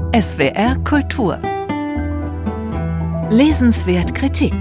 SWR Kultur. Lesenswert Kritik.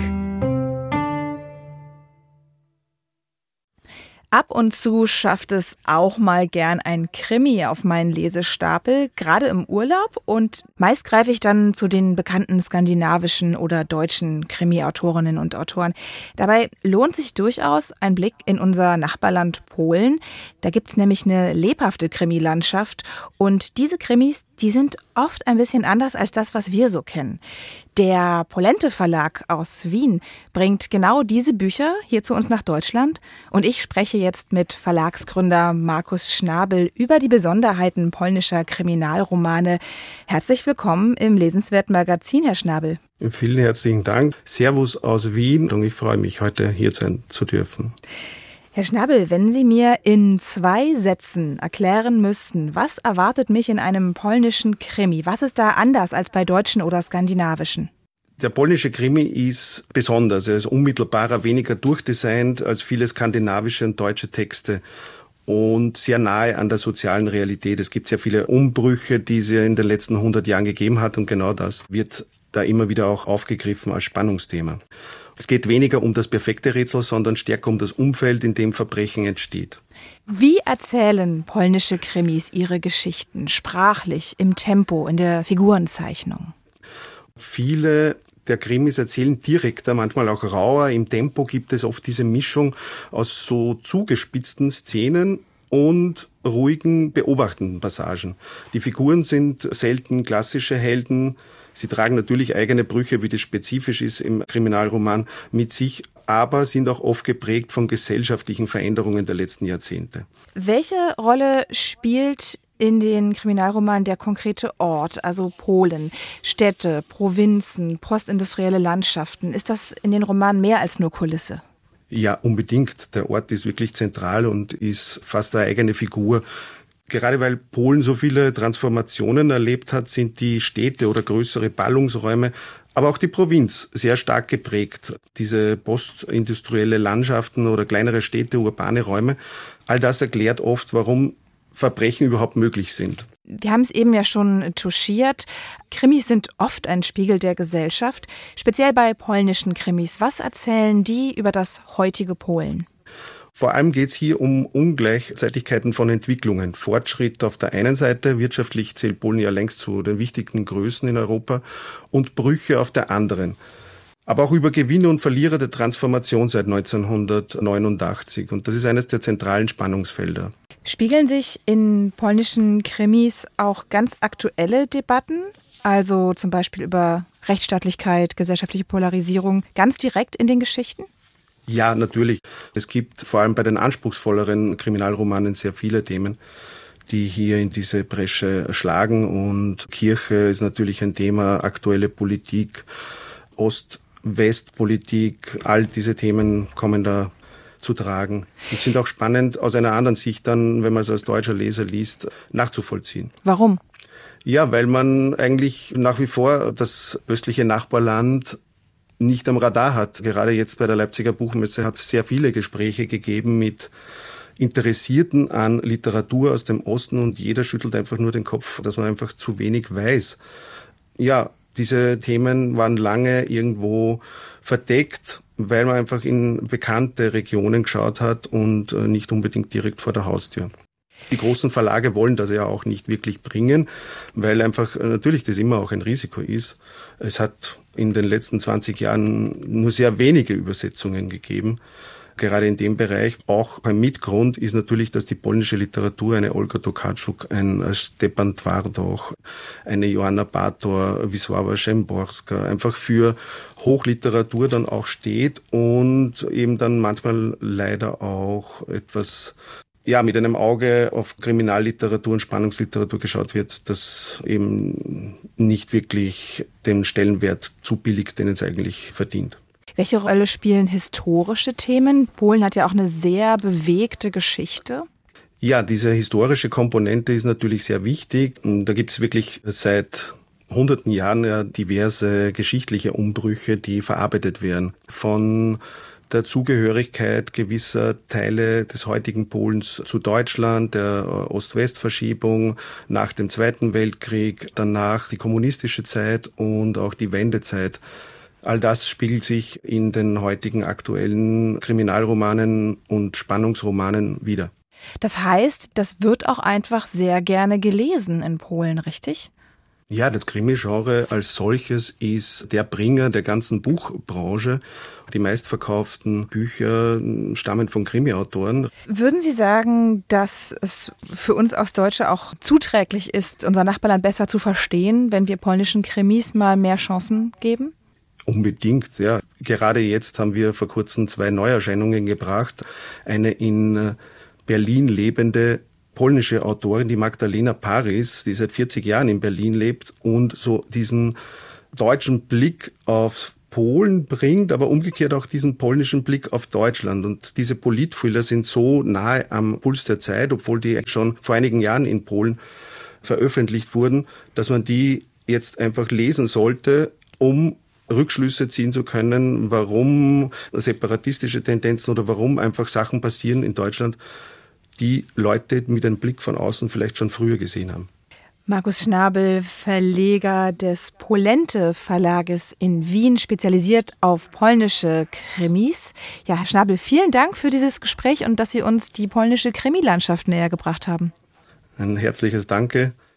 Ab und zu schafft es auch mal gern ein Krimi auf meinen Lesestapel, gerade im Urlaub. Und meist greife ich dann zu den bekannten skandinavischen oder deutschen Krimi-Autorinnen und Autoren. Dabei lohnt sich durchaus ein Blick in unser Nachbarland Polen. Da gibt's nämlich eine lebhafte Krimilandschaft. Und diese Krimis, die sind oft ein bisschen anders als das, was wir so kennen. Der Polente Verlag aus Wien bringt genau diese Bücher hier zu uns nach Deutschland. Und ich spreche jetzt mit Verlagsgründer Markus Schnabel über die Besonderheiten polnischer Kriminalromane. Herzlich willkommen im Lesenswert Magazin, Herr Schnabel. Vielen herzlichen Dank. Servus aus Wien und ich freue mich, heute hier sein zu dürfen. Herr Schnabel, wenn Sie mir in 2 Sätzen erklären müssten, was erwartet mich in einem polnischen Krimi? Was ist da anders als bei deutschen oder skandinavischen? Der polnische Krimi ist besonders. Er ist unmittelbarer, weniger durchdesignt als viele skandinavische und deutsche Texte und sehr nahe an der sozialen Realität. Es gibt sehr viele Umbrüche, die es ja in den letzten 100 Jahren gegeben hat und genau das wird da immer wieder auch aufgegriffen als Spannungsthema. Es geht weniger um das perfekte Rätsel, sondern stärker um das Umfeld, in dem Verbrechen entsteht. Wie erzählen polnische Krimis ihre Geschichten? Sprachlich, im Tempo, in der Figurenzeichnung? Viele der Krimis erzählen direkter, manchmal auch rauer. Im Tempo gibt es oft diese Mischung aus so zugespitzten Szenen und ruhigen, beobachtenden Passagen. Die Figuren sind selten klassische Helden. Sie tragen natürlich eigene Brüche, wie das spezifisch ist im Kriminalroman, mit sich, aber sind auch oft geprägt von gesellschaftlichen Veränderungen der letzten Jahrzehnte. Welche Rolle spielt in den Kriminalromanen der konkrete Ort, also Polen, Städte, Provinzen, postindustrielle Landschaften? Ist das in den Romanen mehr als nur Kulisse? Ja, unbedingt. Der Ort ist wirklich zentral und ist fast eine eigene Figur. Gerade weil Polen so viele Transformationen erlebt hat, sind die Städte oder größere Ballungsräume, aber auch die Provinz sehr stark geprägt. Diese postindustrielle Landschaften oder kleinere Städte, urbane Räume, all das erklärt oft, warum Verbrechen überhaupt möglich sind. Wir haben es eben ja schon touchiert. Krimis sind oft ein Spiegel der Gesellschaft, speziell bei polnischen Krimis. Was erzählen die über das heutige Polen? Vor allem geht es hier um Ungleichzeitigkeiten von Entwicklungen. Fortschritt auf der einen Seite, wirtschaftlich zählt Polen ja längst zu den wichtigen Größen in Europa, und Brüche auf der anderen. Aber auch über Gewinner und Verlierer der Transformation seit 1989. Und das ist eines der zentralen Spannungsfelder. Spiegeln sich in polnischen Krimis auch ganz aktuelle Debatten, also zum Beispiel über Rechtsstaatlichkeit, gesellschaftliche Polarisierung, ganz direkt in den Geschichten? Ja, natürlich. Es gibt vor allem bei den anspruchsvolleren Kriminalromanen sehr viele Themen, die hier in diese Bresche schlagen. Und Kirche ist natürlich ein Thema, aktuelle Politik, Ost-West-Politik, all diese Themen kommen da zu tragen und sind auch spannend aus einer anderen Sicht dann, wenn man es als deutscher Leser liest, nachzuvollziehen. Warum? Ja, weil man eigentlich nach wie vor das östliche Nachbarland nicht am Radar hat. Gerade jetzt bei der Leipziger Buchmesse hat es sehr viele Gespräche gegeben mit Interessierten an Literatur aus dem Osten und jeder schüttelt einfach nur den Kopf, dass man einfach zu wenig weiß. Ja, diese Themen waren lange irgendwo verdeckt, weil man einfach in bekannte Regionen geschaut hat und nicht unbedingt direkt vor der Haustür. Die großen Verlage wollen das ja auch nicht wirklich bringen, weil einfach natürlich das immer auch ein Risiko ist. Es hat in den letzten 20 Jahren nur sehr wenige Übersetzungen gegeben. Gerade in dem Bereich. Auch ein Mitgrund ist natürlich, dass die polnische Literatur, eine Olga Tokarczuk, ein Stepan Twardowski, eine Joanna Bator, Wisława Szymborska, einfach für Hochliteratur dann auch steht und eben dann manchmal leider auch etwas mit einem Auge auf Kriminalliteratur und Spannungsliteratur geschaut wird, das eben nicht wirklich den Stellenwert zubilligt, den es eigentlich verdient. Welche Rolle spielen historische Themen? Polen hat ja auch eine sehr bewegte Geschichte. Ja, diese historische Komponente ist natürlich sehr wichtig. Da gibt es wirklich seit hunderten Jahren diverse geschichtliche Umbrüche, die verarbeitet werden. Von der Zugehörigkeit gewisser Teile des heutigen Polens zu Deutschland, der Ost-West-Verschiebung nach dem Zweiten Weltkrieg, danach die kommunistische Zeit und auch die Wendezeit. All das spiegelt sich in den heutigen aktuellen Kriminalromanen und Spannungsromanen wider. Das heißt, das wird auch einfach sehr gerne gelesen in Polen, richtig? Ja, das Krimi-Genre als solches ist der Bringer der ganzen Buchbranche. Die meistverkauften Bücher stammen von Krimi-Autoren. Würden Sie sagen, dass es für uns als Deutsche auch zuträglich ist, unser Nachbarland besser zu verstehen, wenn wir polnischen Krimis mal mehr Chancen geben? Unbedingt, ja. Gerade jetzt haben wir vor kurzem 2 Neuerscheinungen gebracht. Eine in Berlin lebende polnische Autorin, die Magdalena Paris, die seit 40 Jahren in Berlin lebt und so diesen deutschen Blick auf Polen bringt, aber umgekehrt auch diesen polnischen Blick auf Deutschland. Und diese Politthriller sind so nahe am Puls der Zeit, obwohl die schon vor einigen Jahren in Polen veröffentlicht wurden, dass man die jetzt einfach lesen sollte, um Rückschlüsse ziehen zu können, warum separatistische Tendenzen oder warum einfach Sachen passieren in Deutschland, die Leute mit einem Blick von außen vielleicht schon früher gesehen haben. Markus Schnabel, Verleger des Polente Verlages in Wien, spezialisiert auf polnische Krimis. Ja, Herr Schnabel, vielen Dank für dieses Gespräch und dass Sie uns die polnische Krimilandschaft näher gebracht haben. Ein herzliches Danke.